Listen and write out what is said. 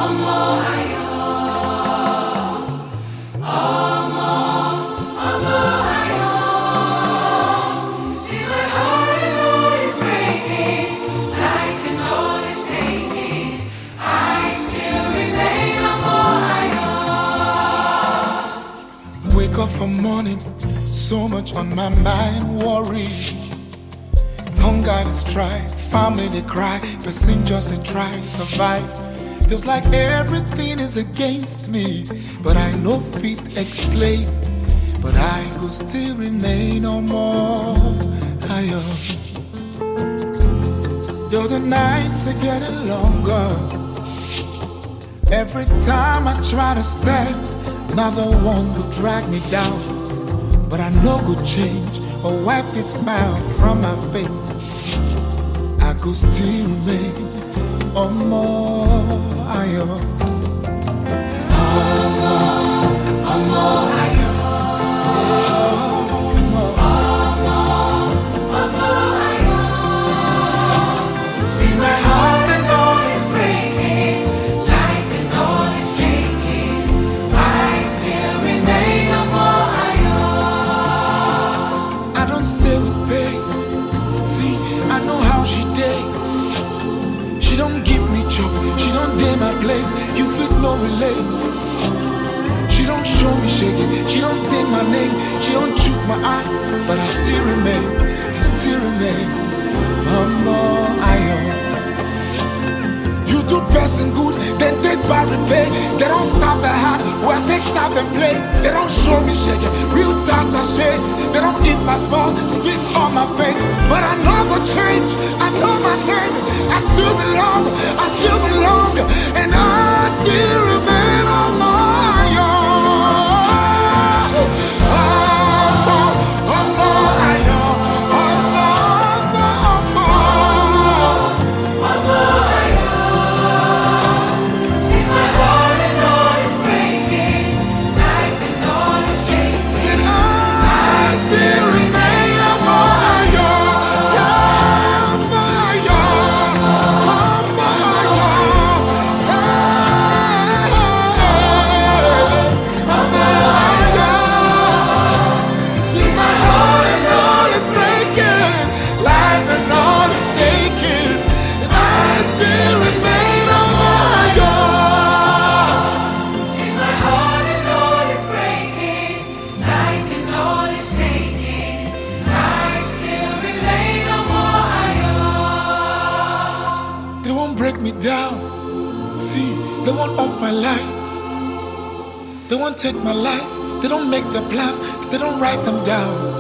Wake up from morning, so much on my mind, worries. Hunger and strife, family they cry, person just to try survive. Feels like everything is against me, but I know fit explain. But I go still remain no more higher. Though the nights are getting longer, every time I try to stand, another one will drag me down. But I know good change or wipe the smile from my face. I could still remain on more higher. On more higher. She don't give me chop, she don't dare my place. You fit no relate. She don't show me shaking, she don't stain my name, she don't choke my eyes, but I still remain. I'm more iron. You do person good, then take bad repay. They don't stop the heart, where I take south and plates. They don't show me shaking, real thoughts are shade. They don't eat my small, spit on my face. But I know go change, I know my name. I still belong, and I still remain on my own. Break me down. See, they won't off my life. They won't take my life. They don't make their plans. They don't write them down.